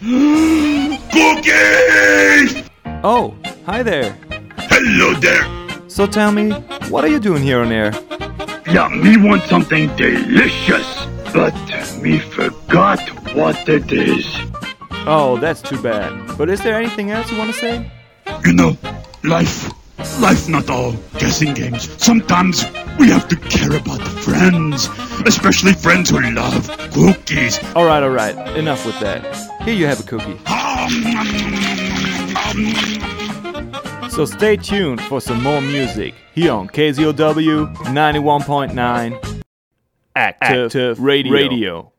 Cookies! Oh, hi there. Hello there. So tell me, what are you doing here on air? Yeah, me want something delicious, but me forgot what it is. Oh, that's too bad. But is there anything else you want to say? You know, life not all guessing games. Sometimes we have to care about the friends, especially friends who love cookies. Alright, enough with that. Here you have a cookie. So stay tuned for some more music here on KZOW 91.9 Active Radio.